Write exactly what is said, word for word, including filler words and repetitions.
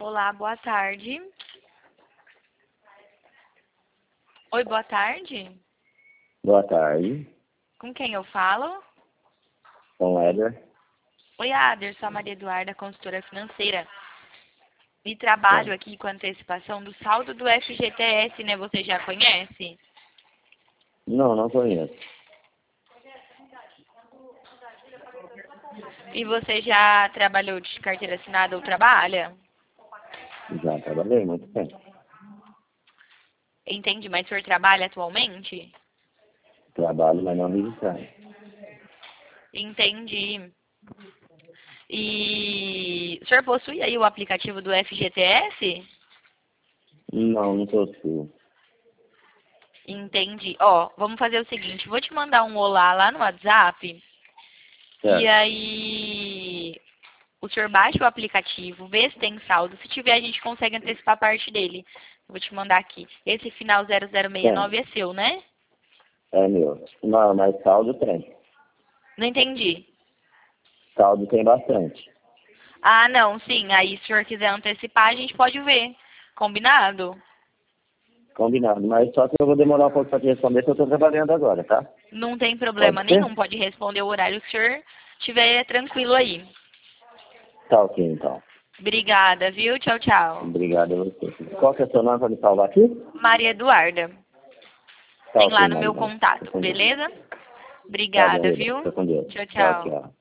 Olá, boa tarde. Oi, boa tarde. Boa tarde, Com quem eu falo? com o Éder. Oi, Ader, sou a Maria Eduarda, consultora financeira. E trabalho aqui com antecipação do saldo do F G T S, né? Você já conhece? Não, não conheço. E você já trabalhou de carteira assinada ou trabalha? Já trabalhei muito tempo. Entendi, mas o senhor trabalha atualmente? Trabalho, mas não registrado. Entendi. E o senhor possui aí o aplicativo do F G T S? Não, não possuo. Entendi. Ó, vamos fazer o seguinte, vou te mandar um olá lá no WhatsApp. E Certo. aí o senhor baixa o aplicativo, vê se tem saldo. Se tiver, a gente consegue antecipar parte dele. Eu vou te mandar aqui. Esse final zero zero seis nove Tem. é seu, né? É meu. Não, mas saldo tem. Não entendi. Saldo tem bastante. Ah, não, sim. Aí, se o senhor quiser antecipar, a gente pode ver. Combinado? Combinado. Mas só que eu vou demorar um pouco para te responder, porque eu estou trabalhando agora, tá? Não tem problema Pode nenhum. ser? Pode responder o horário que o senhor tiver tranquilo aí. Tá ok, então. Obrigada, viu? Tchau, tchau. Obrigado a você. Qual que é o seu nome para me salvar aqui? Maria Eduarda. Tá Tem ok, lá no meu Maria. Fica contato, com Deus. beleza? Tá bom, Obrigada, Maria. viu? Fica com Deus. Tchau, Tchau, tchau. tchau.